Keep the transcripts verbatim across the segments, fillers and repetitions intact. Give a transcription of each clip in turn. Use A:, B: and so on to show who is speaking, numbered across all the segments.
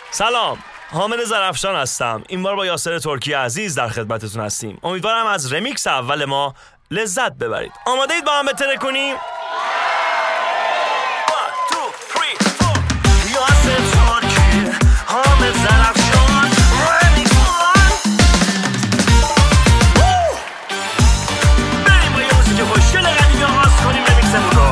A: سلام، حامد زرافشان هستم. این بار با یاسر ترکی عزیز در خدمتتون هستیم. امیدوارم از رمیکس اول ما لذت ببرید. آماده اید با هم بتره کنیم؟ یاسر ترکی، حامد زرافشان، رمیکس بریم با یه موسیقی خوشگل قدیمی آغاز کنیم رمیکسمون رو.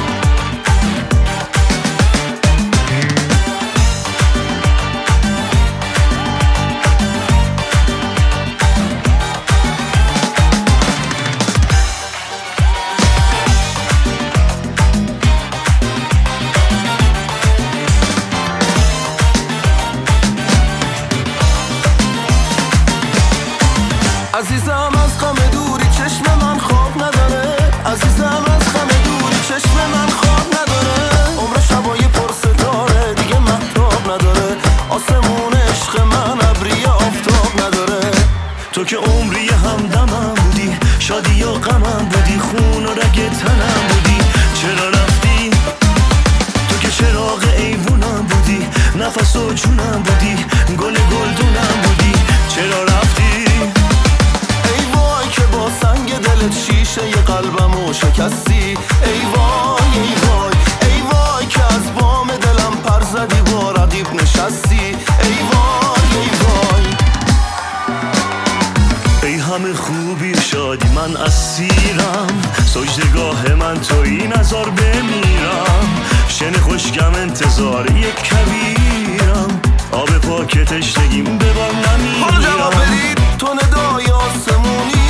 B: عزیزم از غم دوری چشم من خواب نداره، عزیزم از غم دوری چشم من خواب نداره. عمر شبای پر ستاره دیگه مهتاب نداره، آسمون عشق من ابری آفتاب نداره.
A: تو که عمری همدمم بودی، شادی و غمم بودی، خون و رگ تنم بودی، چرا رفتی؟ تو که چراغ ایوونم بودی، نفس و جونم بودی، گل گلدونم بودی، چرا رفتی؟
B: که با سنگ دلت شیشه ی قلبمو شکستی. ای وای ای وای ای وای که از بام دلم پر زدی با رقیب نشستی. ای وای ای وای
A: ای همه خوبی و شادی من اسیرم، سجدگاه من تویی نزار بمیرم، شن خوشگم انتظار یک کبیرم، آب پاک تشنگیم ببار نمیرم.
B: حالا جواب بدید تو ندای آسمونی،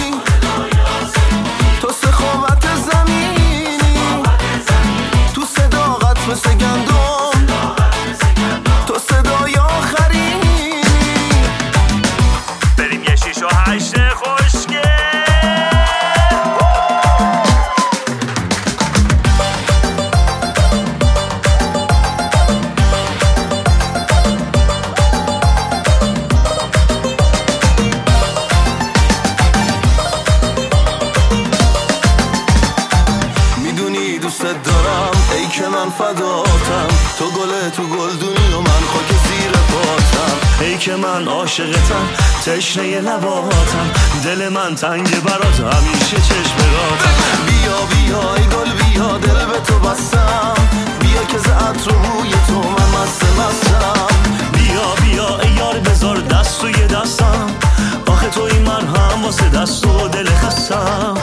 B: تو سخاوت زمینی، تو صداقت مثل گندم، تو صدای آخرینی.
A: بریم یه شیش و هشت خوشگل.
B: من فداتم، تو گله تو گلدونی و من خاک زیر پاتم.
A: ای که من عاشقتم، تشنه لباتم، دل من تنگ برات همیشه چشمراتم.
B: بیا بیا ای گل بیا دل به تو بستم، بیا که ز عطر و بوی تو من مست مستم.
A: بیا بیا ای یار بذار دست توی دستم، آخه توی من هم واسه دست و دل خستم.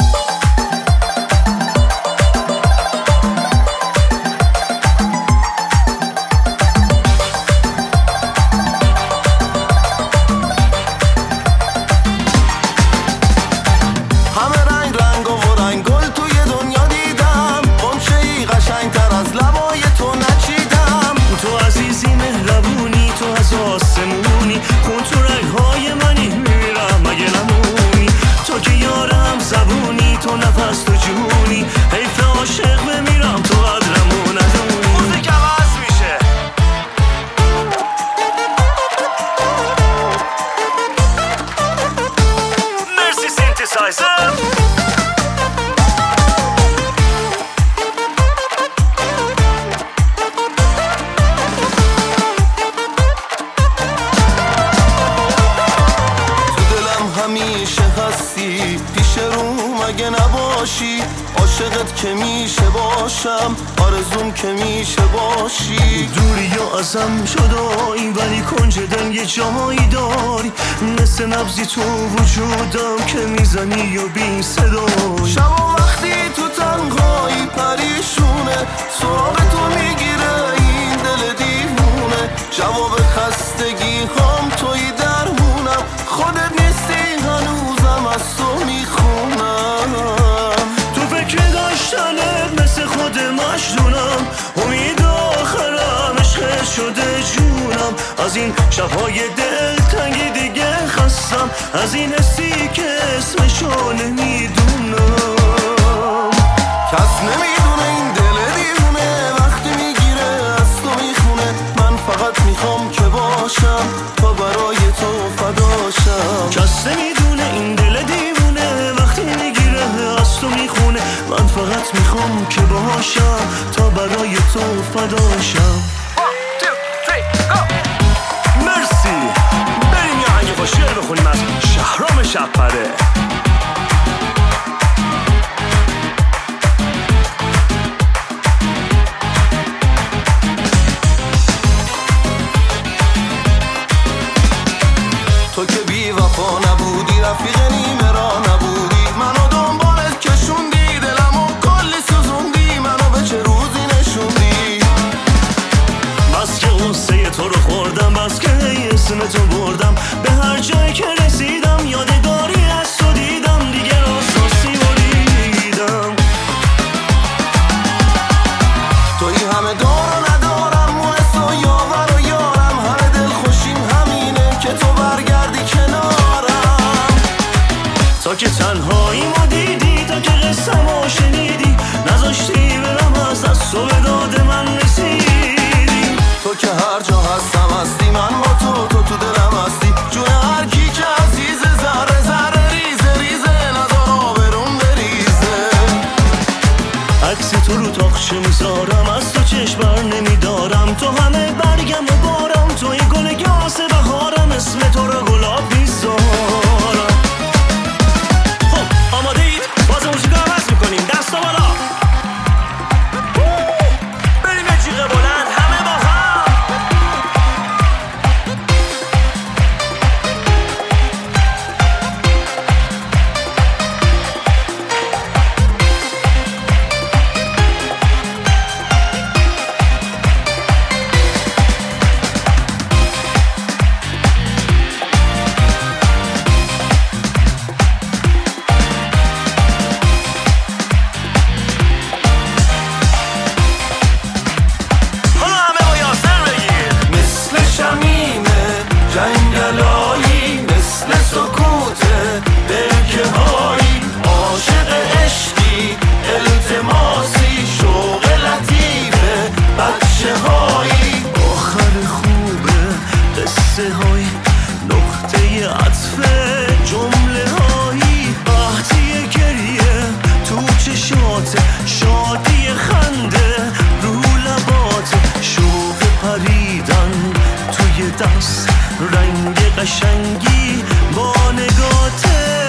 A: آسمونی خون تو رگهای منی، میرم مگه نمونی، تو که یارم زبونی، تو نفس تو جونی، حیف عاشق بمیرم تو قدرمو ندونی. موزیک عوض میشه. مرسی سینتیسایزر.
B: همیشه هستی پیش روم اگه نباشی، عاشقت که میشه باشم، آرزوم که میشه باشی.
A: دوری یا ازم جدایی ولی کنج دل یه جایی داری، مثل نبضی تو وجودم که میزنی و بی صدایی.
B: شب وقتی تو تنهایی پریشونه، سراغ تو میگیره این دل دیوونه، جواب خستگی هم توی درمونم، خودت نیستی هنوزم از تو میخونم.
A: تو فکر داشتنت مثل خود مجنونم، امید آخرم عشق شده جونم، از این شبهای دلتنگی دیگه خستم، از این حسی که اسمشو نمیدونم.
B: کس نمیدونه این دل دیوونه وقتی میگیره از تو میخونه، من فقط میخوام که باشم تا برای تو فداشم.
A: کس نمیدونه این دل دیوونه وقتی میگیره از تو میخونه، من فقط میخوام که باشم تا برای تو فداشم.
B: one, two, three, go!
A: با شعر بخونیم از شهرام شب‌پره.
B: تو که بی وفا نبودی، رفیق نیمه را نبودی، منو دنبالت کشوندی، دلمو کلی سوزوندی، منو به چه روزی نشوندی.
A: بس که غصه تو رو خوردم، بس که اسم تو بردم، به هر جایی که رسیدم یادگاری از تو دیدم، دیگه راستاسی بریدم.
B: توی همه دار و ندارم، مونس و یاور و یارم، همه دل خوشیم همینه که تو برگردی کنارم.
A: تا که تنهایی ما دیدی، تا که قصم رو شنیدی، نذاشتی برم از دست و به داد من رسیدی.
B: تو که هر جا هستم هستی، من با تو، تو تو دلم هستی، جون هر کی که عزیزه، ذره ذره ریزه ریزه، نظر آبرون بریزه.
A: عکس تو رو تاقچه میذارم، از تو چشم بر نمیدارم، تو همه برگم و بارم، توی گل گیاس بهارم، اسم تو رو گلاب میذارم. خب آماده اید؟ باز موسیقی عوض میکنیم، دستا بالا بریم یه جیغه بلند همه با هم.
B: جنگلایی مثل سکوت برکه هایی، عاشق عشقی التماسی، شوق لطیفه بچه هایی.
A: آخر خوبه قصه های، نقطه عطف جمله هایی، قحطی گریه تو چشات، شادی خنده رو لبات، شوق پریدن توی دست، رنگ قشنگی با نگاته.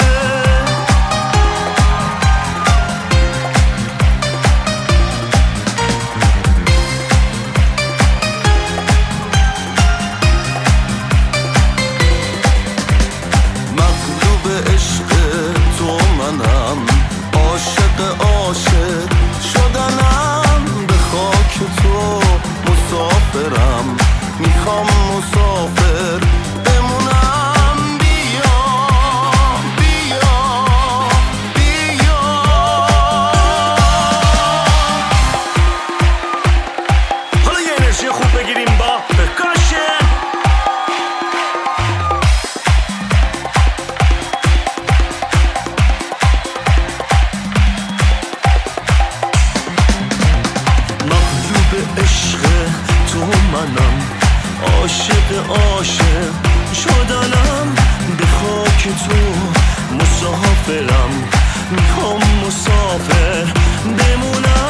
B: مغلوب عشق تو منم، عاشق عاشق شدنم، به خاک تو مسافرم، میخوام مسافر بمونم. بیا بیا بیا.
A: حالا یه انرژی خوب بگیریم با پرکاشن. مغلوب عشق تو منم، عاشق عاشق شدنم، به خاک تو مسافرم، میخوام مسافر بمونم.